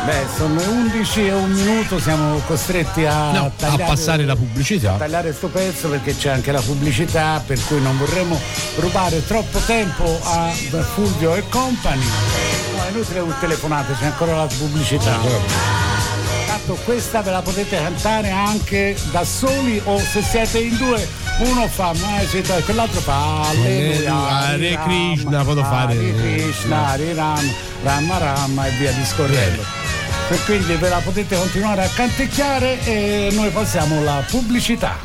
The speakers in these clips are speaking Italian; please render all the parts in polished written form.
Beh, sono le 11 e un minuto, siamo costretti a passare la pubblicità. A tagliare sto pezzo perché c'è anche la pubblicità, per cui non vorremmo rubare troppo tempo a Fulvio e compagni. No, è inutile un telefonate, c'è ancora la pubblicità. Tanto questa ve la potete cantare anche da soli o se siete in due. Uno fa e quell'altro fa Alleluia, Hare Krishna, posso fare Hare Krishna, Hare Ram, Rama Rama e via discorrendo. E quindi ve la potete continuare a canticchiare e noi passiamo alla pubblicità.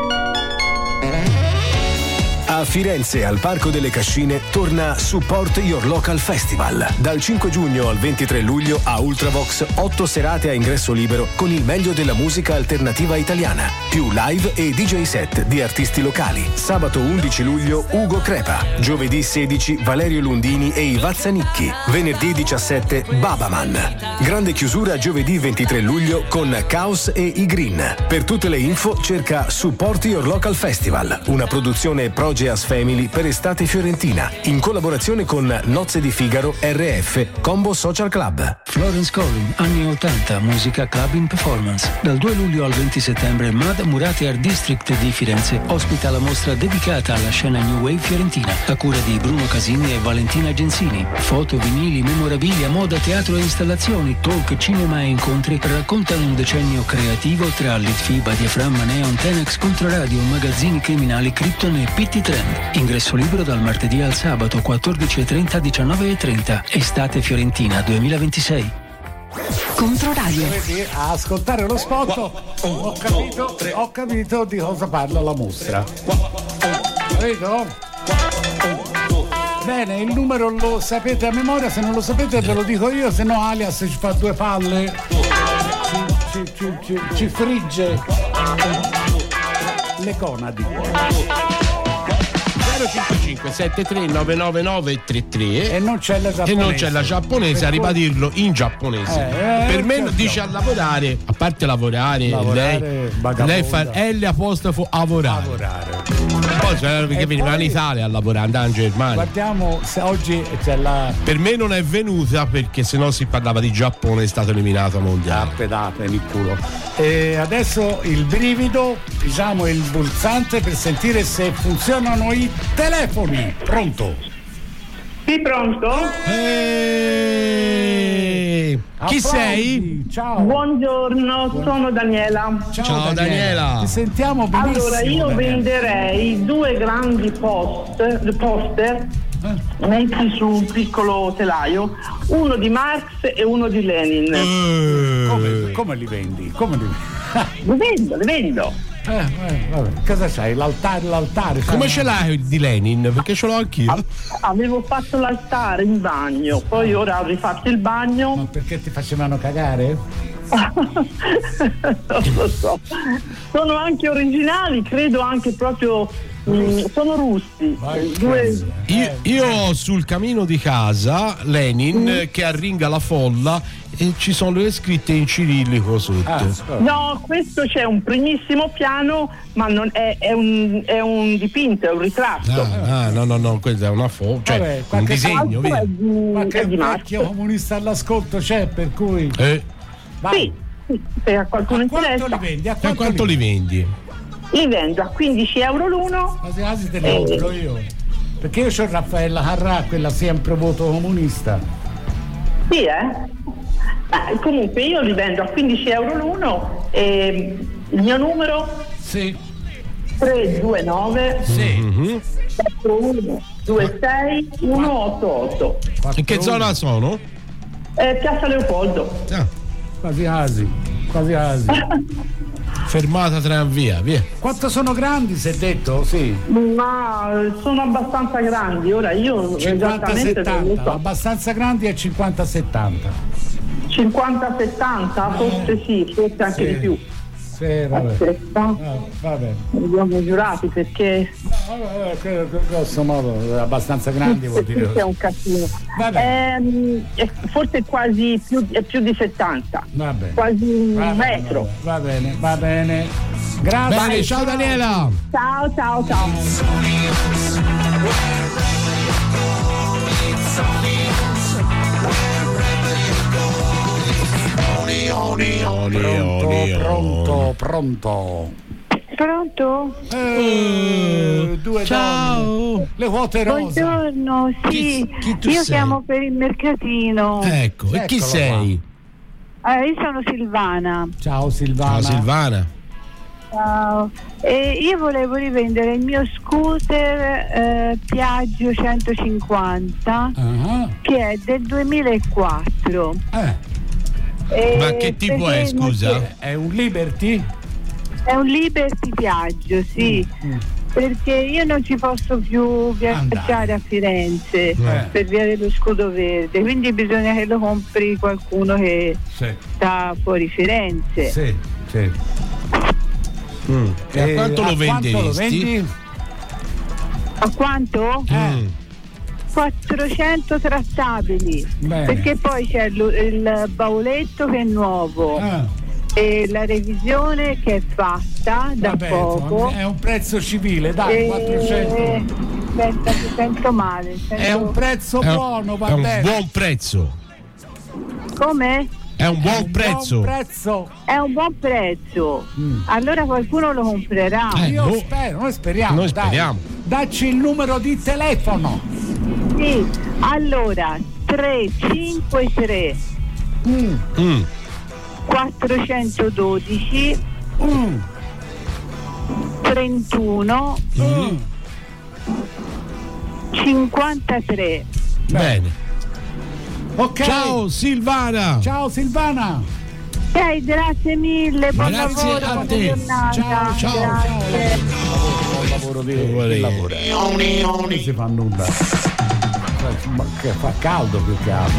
A Firenze, al Parco delle Cascine, torna Support Your Local Festival. Dal 5 giugno al 23 luglio a Ultravox, 8 serate a ingresso libero con il meglio della musica alternativa italiana. Più live e DJ set di artisti locali. Sabato 11 luglio Ugo Crepa. Giovedì 16 Valerio Lundini e i Vazzanicchi. Venerdì 17 Babaman. Grande chiusura giovedì 23 luglio con Caos e i Green. Per tutte le info cerca Support Your Local Festival, una produzione Progeas Family per estate fiorentina, in collaborazione con Nozze di Figaro, RF, Combo Social Club. Florence Collin, anni 80, musica club in performance. Dal 2 luglio al 20 settembre Mad Murati Art District di Firenze ospita la mostra dedicata alla scena New Wave fiorentina, a cura di Bruno Casini e Valentina Gensini. Foto, vinili, memorabilia, moda, teatro e installazioni, talk, cinema e incontri raccontano un decennio creativo tra Litfiba, Diaframma, Neon, Tenex, Controradio, magazzini criminali, Krypton e PT Trend. Ingresso libero dal martedì al sabato 14:30 19:30. Estate Fiorentina 2026. Controradio. A ascoltare lo spot ho capito di cosa parla la mostra. Capito? Bene, il numero lo sapete a memoria, se non lo sapete ve lo dico io, se no Alias ci fa due palle, ci frigge le conadi. 055 73 999 33 e non c'è la giapponese, a ribadirlo in giapponese. Per me dice a lavorare, a parte lavorare lei fa L apostrofo lavorare. Poi perché veniva in Italia a lavorare, andava in Germania. Guardiamo se oggi c'è la. Per me non è venuta perché sennò si parlava di Giappone, è stato eliminato mondiale. Pedate nel culo. E adesso il brivido, diciamo il pulsante per sentire se funzionano i telefoni. Pronto? Sì, pronto? Chi sei? Ciao. Buongiorno, sono Daniela. Ciao Daniela. Ti sentiamo benissimo. Allora, io Daniela. venderei due grandi poster messi su un piccolo telaio, uno di Marx e uno di Lenin. Come li vendi? Li vendo. Vabbè. Cosa c'hai? L'altare. Come ce l'hai di Lenin? Perché ce l'ho anch'io. Avevo fatto l'altare in bagno, poi ora ho rifatto il bagno. Ma perché ti facevano cagare? Non lo so. Sono anche originali, credo anche proprio. Sono russi. Io ho sul camino di casa Lenin che arringa la folla e ci sono le scritte in cirillico sotto. No, questo c'è un primissimo piano, ma non è un dipinto, è un ritratto. No, questa è una foto, cioè un disegno. Ma che vecchio comunista all'ascolto c'è, per cui. Sì, se a qualcuno interessa. A quanto li vendi? Li vendo a 15 euro l'uno. Quasi te ne compro io. Perché io c'ho Raffaella Carrà, quella sempre voto comunista. Sì, comunque io li vendo a 15 euro l'uno e il mio numero? Sì. 329 sì. 4126 188. In che zona sono? Piazza Leopoldo. Quasi asi. Fermata tranvia, via. Quanto sono grandi, si è detto? Sì. Ma sono abbastanza grandi, ora io 50-70, abbastanza grandi è 50-70. 50-70, forse sì, forse anche di più. Sì, vabbè. Vabbè. Abbiamo giurati perché. Grosso modo, abbastanza grandi vuol dire. È un casino. Forse quasi più di 70. Vabbè. Quasi un metro. Va bene. Grazie. Bene, ciao Daniela. Ciao. Pronto? Due ciao donne. Le quote rosa. Buongiorno, sì. Io chiamo per il mercatino. Ecco, e chi sei? Io sono Silvana. Ciao Silvana. Ciao Silvana. Ciao. E io volevo rivendere il mio scooter Piaggio 150 che è del 2004. Ma che tipo è, scusa? È un Liberty? È un Liberty Piaggio, sì. Perché io non ci posso più viaggiare a Firenze per via dello scudo verde, quindi bisogna che lo compri qualcuno che sta fuori Firenze. Sì. E a quanto lo venderesti? A quanto? 400 trattabili. Bene. Perché poi c'è il bauletto che è nuovo e la revisione che è fatta da poco. È un prezzo civile, dai, 400. Aspetta, mi sento male. È un prezzo buono, va bene. È un buon prezzo. Come? È un buon prezzo. È un buon prezzo. Allora qualcuno lo comprerà. Io spero, noi speriamo. Dacci il numero di telefono. Sì, allora 353 412 31 53. Bene. Ok. Ciao Silvana. Grazie mille, buon Grazie lavoro, a buona te. giornata. Ciao. Buon lavoro di lavoro. Non si fa nulla. Fa caldo più che altro.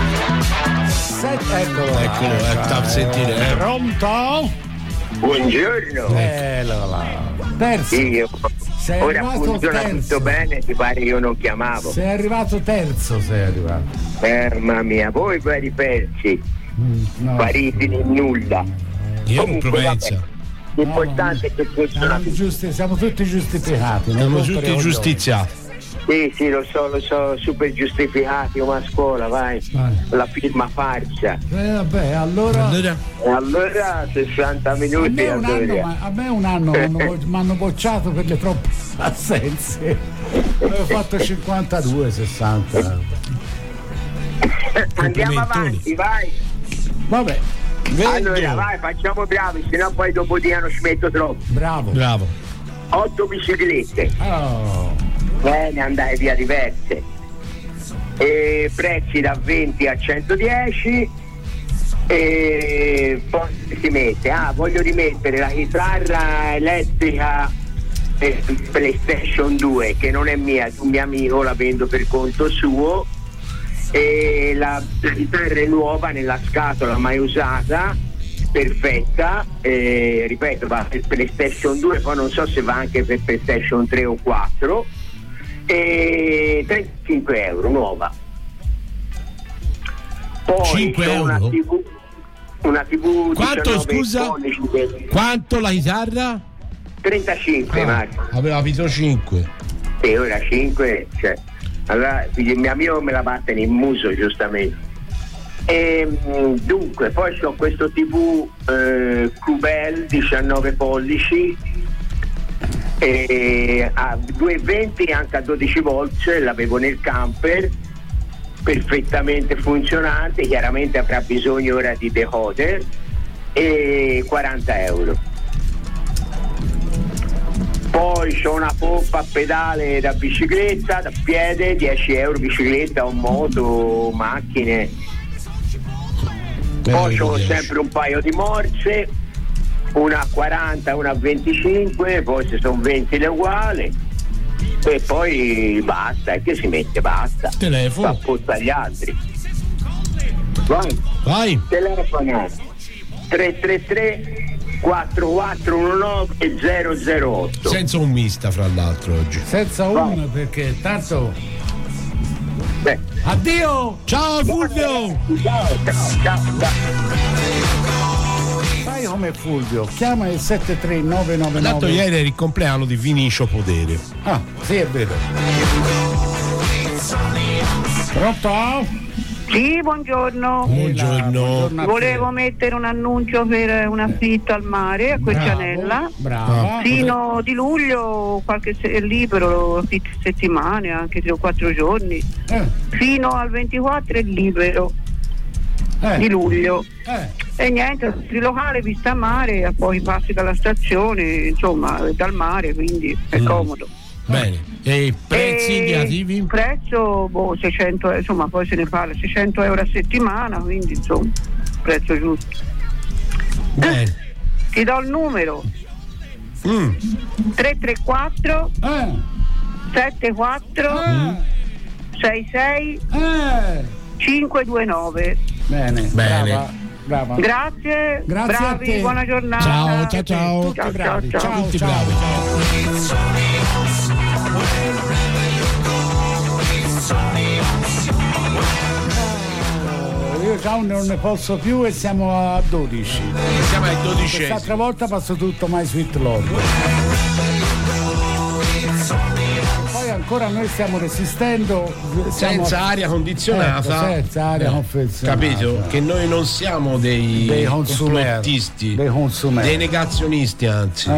Eccolo, sta a sentire. Pronto? Buongiorno. Terzo. Io. Sei Ora arrivato funziona terzo. tutto bene, ti pare io non chiamavo. Sei arrivato terzo. Mamma mia, voi vari persi, spariti in nulla. Io non Comunque, Provenza. L'importante è che funziona. Siamo tutti giustificati. Siamo tutti giustiziati. Sì, lo so, super giustificati come a scuola, vai. La firma farsa. Vabbè, allora 60 minuti a me un anno mi hanno bocciato per le troppe assenze. Avevo fatto 52, 60. Andiamo avanti, vai. Vabbè. Allora, vai, facciamo bravi, sennò poi dopo di anno ci metto troppo. Bravo. 8 biciclette. Bene, andare via diverse. E prezzi da 20 a 110. E poi si mette. Voglio rimettere la chitarra elettrica per PlayStation 2, che non è mia, è un mio amico, la vendo per conto suo. E la chitarra è nuova nella scatola, mai usata, perfetta, ripeto, va per PlayStation 2, poi non so se va anche per PlayStation 3 o 4, e 35 euro nuova. Poi 5 euro? Una TV quanto, scusa? Quanto la chitarra? 35, Marco. Aveva visto 5. E ora 5, cioè. Allora il mio amico me la batte nel muso, giustamente. Dunque, poi ho questo TV QBEL 19 pollici a 220 anche a 12 volt, l'avevo nel camper, perfettamente funzionante, chiaramente avrà bisogno ora di decoder, e 40 euro. Poi c'ho una pompa a pedale da bicicletta, da piede, 10 euro bicicletta o moto, macchine. Poi c'ho sempre un paio di morse, una a 40 e una a 25, poi se sono 20 le uguali, e poi basta, e che si mette, basta. Telefono. Fa posta agli altri. Vai. Telefono 333 4419 008. Senza un mista, fra l'altro, oggi. Senza un, perché tanto. Addio. Ciao Fulvio. Ciao. Fai come Fulvio, chiama il 73999. Tanto ieri era il compleanno di Vinicio Podere. Sì, è vero. Pronto? Sì, buongiorno. Buongiorno. Volevo mettere un annuncio per un affitto al mare a Quercianella. Brava. Fino di luglio è libero, affitto settimane, anche 3 o 4 giorni. Fino al 24 è libero di luglio. E niente, il locale vista a mare, poi passi dalla stazione, insomma, dal mare, quindi è comodo. Bene, e i prezzi indicativi? Il prezzo 600, insomma, poi se ne parla, 600 euro a settimana, quindi insomma, prezzo giusto. Bene. Ti do il numero 334 74 66 529. Bene. Brava. Grazie Bravi, a te. Buona giornata. Ciao. Tutti bravi. Ciao. Tutti bravi. Io già non ne posso più e siamo a 12. Siamo ai 12. L'altra volta passo tutto My Sweet Lord. Poi ancora noi stiamo resistendo senza aria condizionata. Senza aria confezionata. Capito? Che noi non siamo dei complottisti, dei negazionisti, anzi.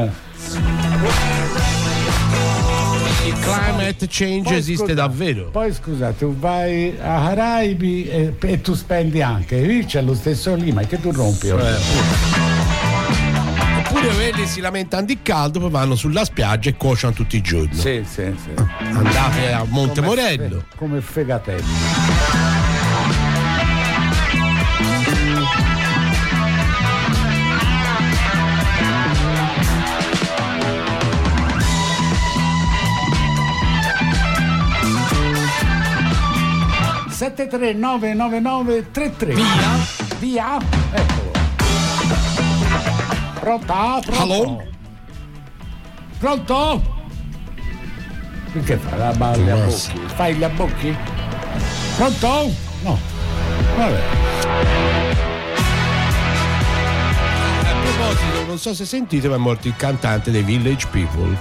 Il climate change poi, esiste davvero. Poi scusa, tu vai a Caraibi e tu spendi anche, lì c'è lo stesso clima che tu rompi. Oppure quelli si lamentano di caldo, poi vanno sulla spiaggia e cuociono tutti i giorni. Sì. Andate a Monte Morello. Come fegatelli. Sette 99933. Via. Eccolo. Pronto? Hello? Pronto? Perché fai la balla a bocchi? Fai gli abbocchi? Pronto? No. Vabbè. A proposito, non so se sentite, ma è morto il cantante dei Village People.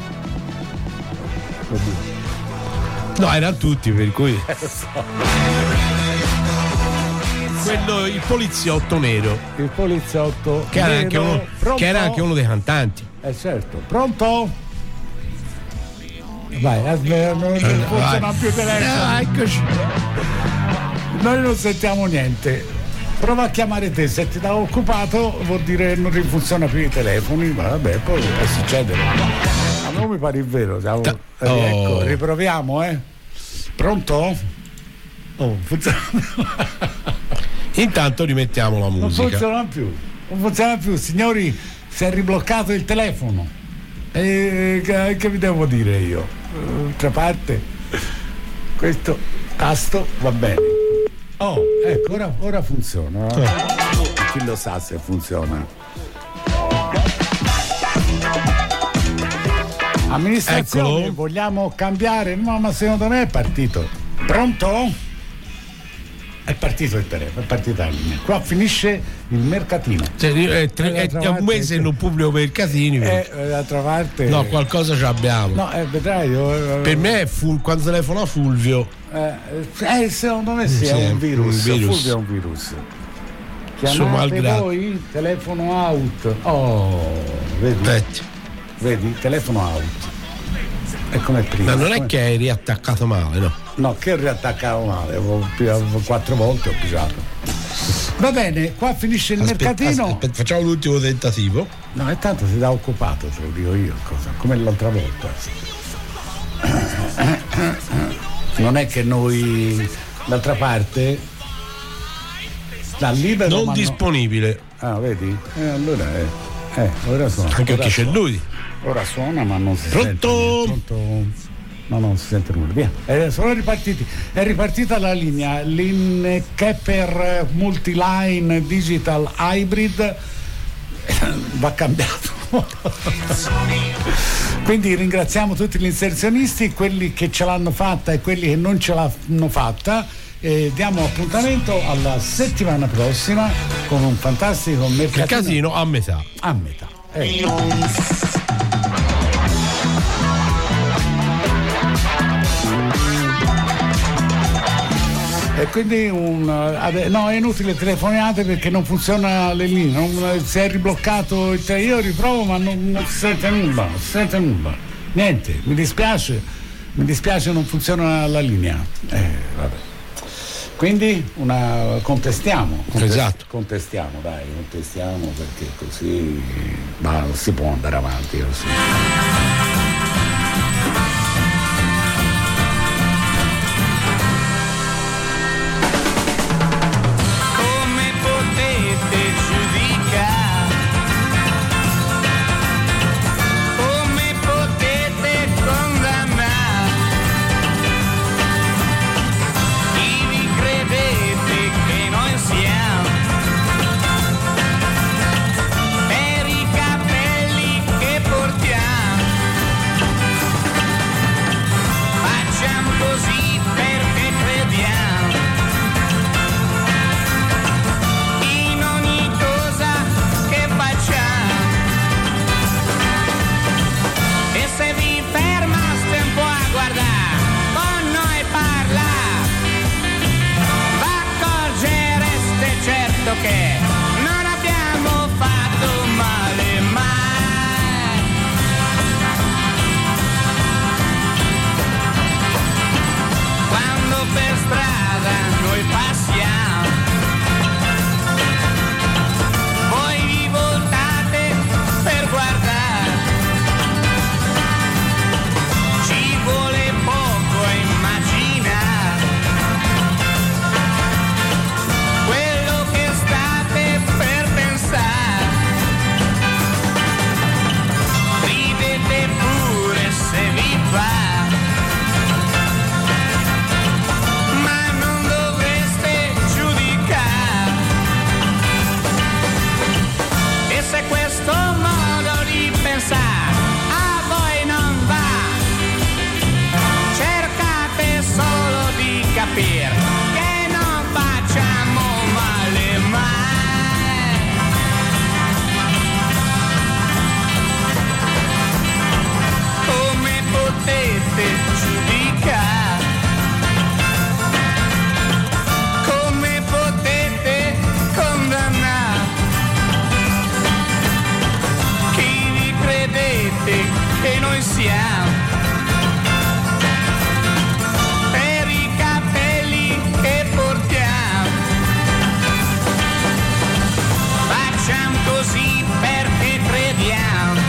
No, erano tutti, per cui. Quello, il poliziotto nero. Il poliziotto che era anche uno dei cantanti. Certo. Pronto? Vai, aspetta, non funziona più il telefono. Eccoci. Noi non sentiamo niente. Prova a chiamare te, se ti dà occupato vuol dire che non rifunziona più i telefoni, ma vabbè, poi può succedere. A me mi pare il vero. Ecco, riproviamo, Pronto? Funziona. Intanto rimettiamo la musica. Non funziona più, signori, si è ribloccato il telefono. Che vi devo dire io? D'altra parte, questo tasto va bene. Ecco, ora funziona. Chi lo sa se funziona? Amministrazione, eccolo. Vogliamo cambiare? No, ma secondo me è partito. Pronto? È partito il telefono, è partita la linea. Qua finisce il mercatino. È un mese non pubblico mercatini. D'altra parte. No, qualcosa ce l'abbiamo. No, vedrai. Per me è quando telefona Fulvio. Secondo me sì, è un virus. Fulvio è un virus. Chiamate voi, telefono out. Vedi, telefono out. È come prima. Ma non è che hai riattaccato male, no? No, che ho riattaccato male, avevo 4 volte ho pigiato. Va bene, qua finisce il mercatino. Facciamo l'ultimo tentativo. No, e tanto si dà occupato, te lo dico io, come l'altra volta. Non è che noi, d'altra parte, da libero. Non disponibile. Vedi? Allora ora suona. Anche perché c'è lui. Ora suona, ma non si Pronto? sente. Pronto? No, non si sente nulla. Via. Sono ripartiti. È ripartita la linea. L'In-Kepper Multiline Digital Hybrid va cambiato. Quindi ringraziamo tutti gli inserzionisti, quelli che ce l'hanno fatta e quelli che non ce l'hanno fatta. Diamo appuntamento alla settimana prossima con un fantastico mercatino. Il casino a metà. A metà. E quindi no, è inutile telefonate perché non funziona le linee, si è ribloccato io riprovo ma non si sente nulla, niente, mi dispiace, non funziona la linea. Vabbè. Quindi contestiamo. Esatto. Contestiamo perché così si può andare avanti così. Che non abbiamo fatto male mai. Quando per strada noi passiamo, voi vi voltate per guardare, ci vuole poco a immaginare quello che state per pensare. Ridete pure se vi va, ma non dovreste giudicare. E se questo modo di pensare a voi non va, cercate solo di capire che non facciamo male mai. Come potete giudicare? Come potete condannare? Chi vi credete che noi siamo? Per i capelli che portiamo, facciamo così perché crediamo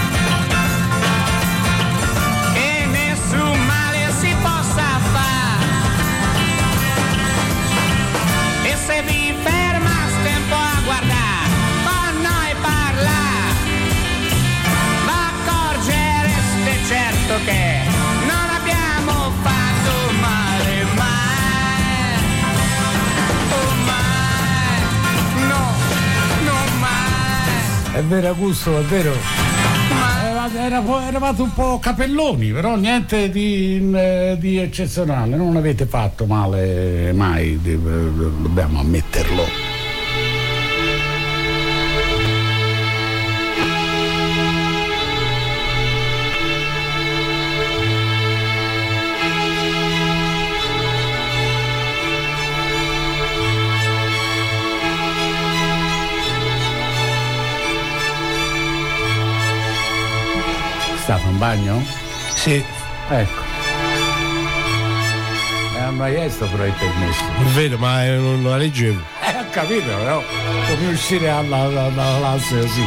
che nessun male si possa fare. E se vi fermaste un po' a guardare con noi parlare, accorgereste certo che non abbiamo fatto male mai. Oh mai, no, non mai. È vero Augusto, è vero. Eravate un po' capelloni, però niente di eccezionale, non avete fatto male mai, dobbiamo ammetterlo. Stato in bagno? Sì. Ecco. Non hai chiesto però il permesso. È vero, ma non la leggevo. Ho capito, però come uscire dalla classe così.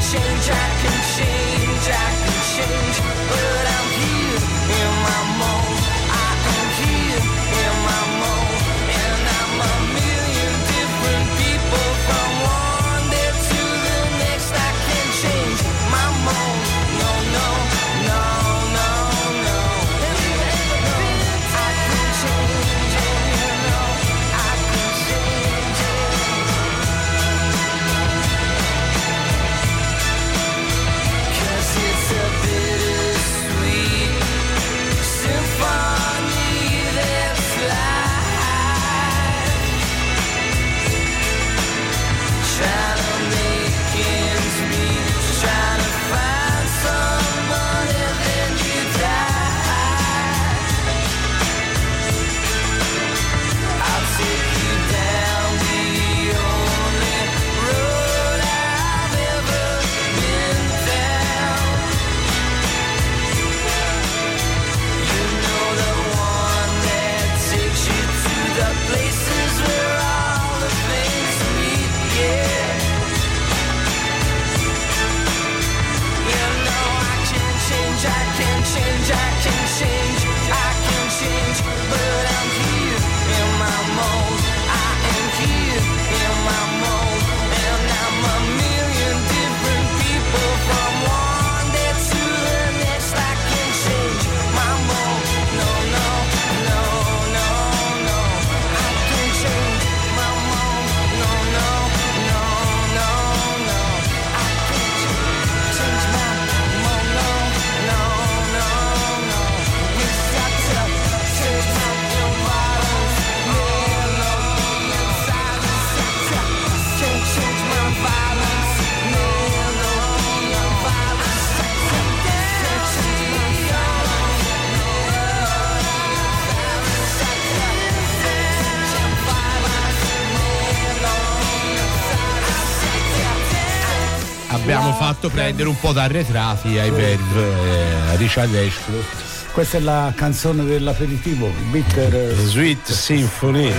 Abbiamo fatto prendere un po' d'arretrati ai Verve, a Richard Ashcroft. Questa è la canzone dell'aperitivo, Bitter Sweet Symphony.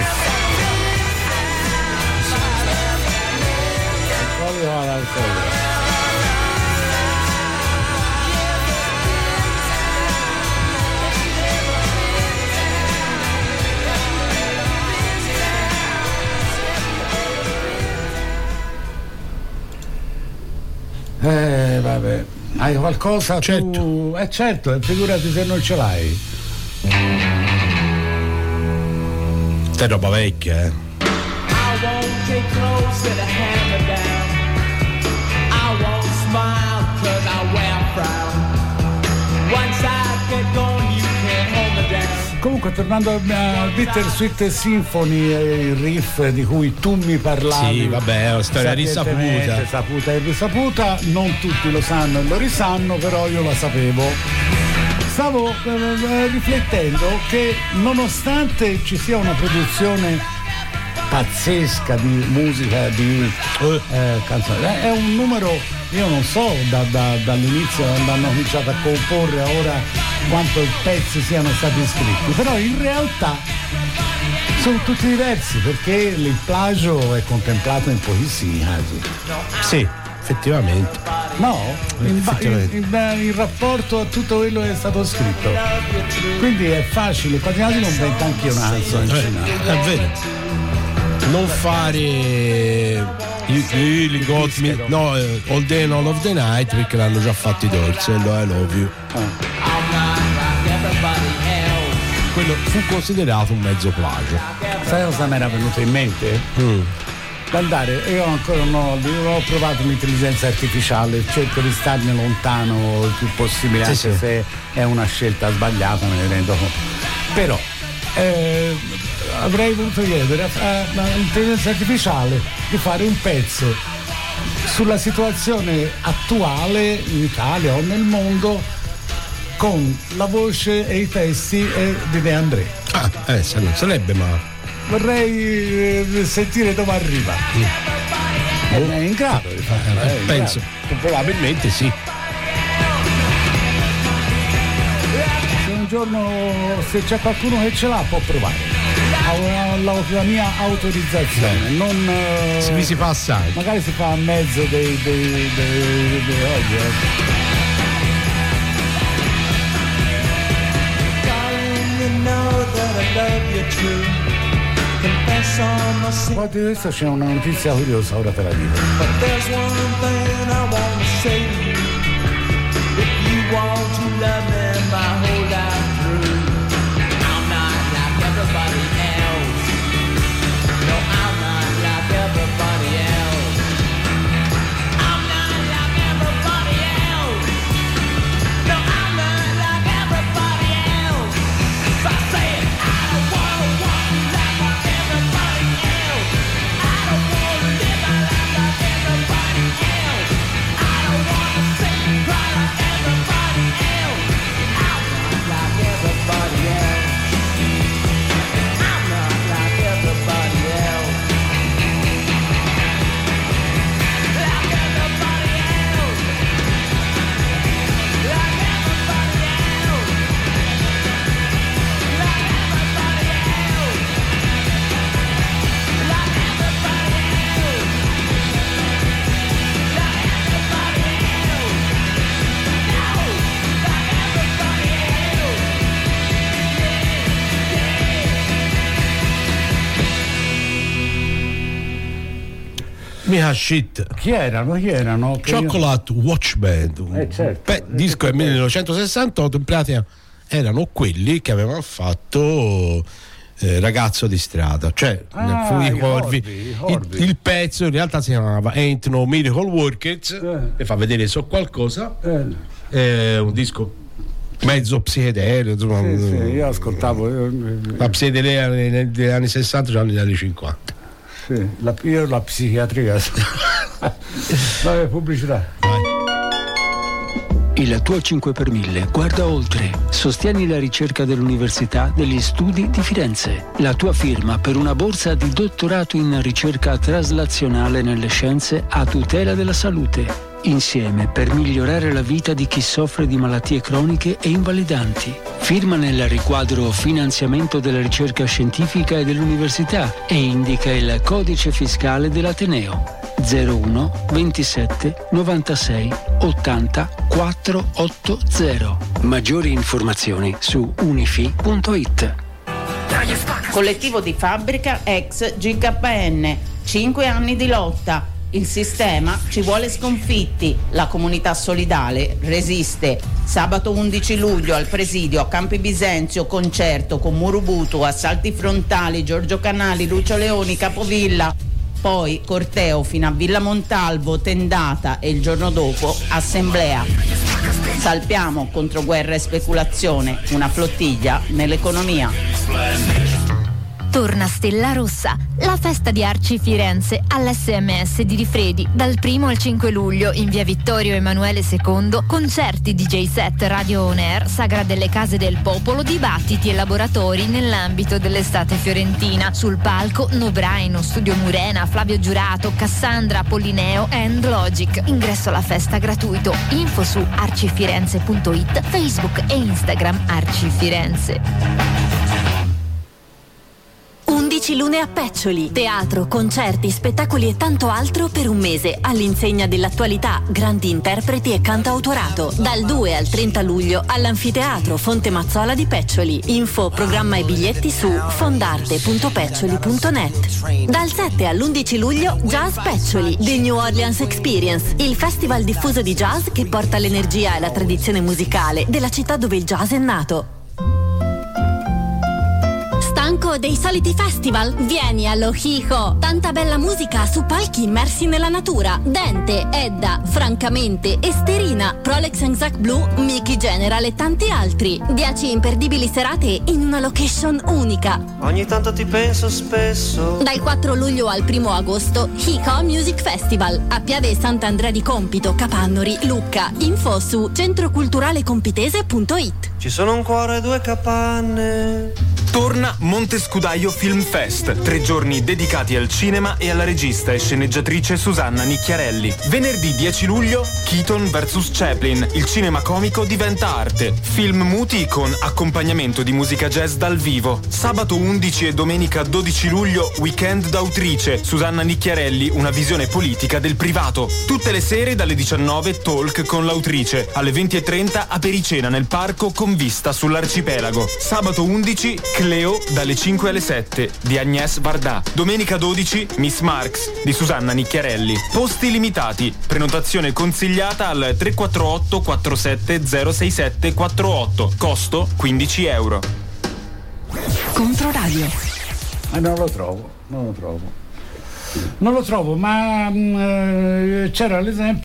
Vabbè, hai qualcosa? Certo. Tu? Certo, figurati se non ce l'hai. È roba vecchia, I won't get close to the hammer down. I won't smile cause I wear a frown. Once I get going you can't hold me down. Comunque, tornando a Bitter Sweet Symphony, il riff di cui tu mi parlavi. Sì, vabbè, è una storia risaputa. Saputa e risaputa, non tutti lo sanno e lo risanno, però io la sapevo. Stavo riflettendo che nonostante ci sia una produzione pazzesca di musica, di canzoni, è un numero, io non so dall'inizio quando hanno cominciato a comporre a ora quanto i pezzi siano stati scritti, però in realtà sono tutti diversi perché il plagio è contemplato in pochissimi casi. Sì, effettivamente. No, in rapporto a tutto quello che è stato scritto. Quindi è facile, quasi quasi non invento anche io una canzone. È vero. Non fare You Really Got Me, no, All Day and All of the Night, perché l'hanno già fatto i Doors, I Love You. Quello fu considerato un mezzo plagio. Sai cosa mi era venuto in mente? Andare, io ancora non ho provato l'intelligenza artificiale, cerco di starne lontano il più possibile, anche se è una scelta sbagliata, me ne rendo conto. Però avrei voluto chiedere all'intelligenza artificiale di fare un pezzo sulla situazione attuale in Italia o nel mondo con la voce e i testi di De André. Non sarebbe male. Vorrei sentire dove arriva. È in grado di farlo. Penso, probabilmente sì. Se un giorno, se c'è qualcuno che ce l'ha, può provare. la mia autorizzazione, non si fa assai. Magari si fa a mezzo dei oggi. Poi di questo c'è una notizia curiosa, ora te la dico. Want to love me my whole life through. I'm not like everybody else. No, I'm not like everybody else. I'm not like everybody else. No, I'm not like everybody else. I say it, I don't wanna walk like everybody else. I don't wanna live my life like everybody else. I don't wanna sing and cry like everybody else. I'm not like everybody else. I'm not like everybody else. Like everybody else. Like everybody else. Like everybody else. Like everybody else. Like everybody else. Mica shit. Chi erano? Chocolate Watch Band. Certo. Disco del 1968, in pratica erano quelli che avevano fatto Ragazzo di strada, cioè i Corvi. Il pezzo in realtà si chiamava Ain't No Miracle Workers, e fa vedere so qualcosa. Un disco mezzo psichedelico, insomma. Sì, io ascoltavo la psichedelia negli anni 60, già negli anni 50. Sì, io la psichiatria. Vabbè, pubblicità. Il tuo 5 per 1000 guarda oltre. Sostieni la ricerca dell'Università degli Studi di Firenze. La tua firma per una borsa di dottorato in ricerca traslazionale nelle scienze a tutela della salute. Insieme per migliorare la vita di chi soffre di malattie croniche e invalidanti. Firma nel riquadro finanziamento della ricerca scientifica e dell'università e indica il codice fiscale dell'Ateneo 01 27 96 80 480. Maggiori informazioni su unifi.it. Collettivo di fabbrica ex GKN, 5 anni di lotta. Il sistema ci vuole sconfitti, la comunità solidale resiste. Sabato 11 luglio al presidio a Campi Bisenzio, concerto con Murubutu, assalti frontali, Giorgio Canali, Lucio Leoni, Capovilla. Poi corteo fino a Villa Montalvo, tendata e il giorno dopo assemblea. Salpiamo contro guerra e speculazione, una flottiglia nell'economia. Torna Stella Rossa, la festa di Arci Firenze all'SMS di Rifredi dal 1 al 5 luglio in via Vittorio Emanuele II, concerti DJ set Radio On Air, Sagra delle Case del Popolo, dibattiti e laboratori nell'ambito dell'estate fiorentina. Sul palco Nobraino, Studio Murena, Flavio Giurato, Cassandra, Pollineo and Logic. Ingresso alla festa gratuito. Info su arcifirenze.it, Facebook e Instagram Arci Firenze. 11 lune a Peccioli. Teatro, concerti, spettacoli e tanto altro per un mese all'insegna dell'attualità, grandi interpreti e cantautorato. Dal 2 al 30 luglio all'Anfiteatro Fonte Mazzola di Peccioli. Info, programma e biglietti su fondarte.peccioli.net. Dal 7 all'11 luglio Jazz Peccioli, The New Orleans Experience, il festival diffuso di jazz che porta l'energia e la tradizione musicale della città dove il jazz è nato. Stanco dei soliti festival? Vieni allo Hijo! Tanta bella musica su palchi immersi nella natura. Dente, Edda, Francamente, Esterina, Prolex & Zac Blue, Mickey General e tanti altri. 10 imperdibili serate in una location unica. Ogni tanto ti penso spesso. Dal 4 luglio al 1 agosto, Hijo Music Festival a Piave Sant'Andrea di Compito, Capannori, Lucca. Info su centroculturalecompitese.it. Ci sono un cuore e 2 capanne. Torna Montescudaio Film Fest, 3 giorni dedicati al cinema e alla regista e sceneggiatrice Susanna Nicchiarelli. Venerdì 10 luglio, Keaton vs Chaplin, il cinema comico diventa arte. Film muti con accompagnamento di musica jazz dal vivo. Sabato 11 e domenica 12 luglio, Weekend d'autrice, Susanna Nicchiarelli, una visione politica del privato. Tutte le sere dalle 19 talk con l'autrice, alle 20:30 apericena nel parco con vista sull'arcipelago. Sabato 11 Cleo dalle 5 alle 7 di Agnès Varda. Domenica 12 Miss Marx di Susanna Nicchiarelli. Posti limitati. Prenotazione consigliata al 348 47 067 48. Costo 15 euro. Controradio. Non lo trovo, ma c'era l'esempio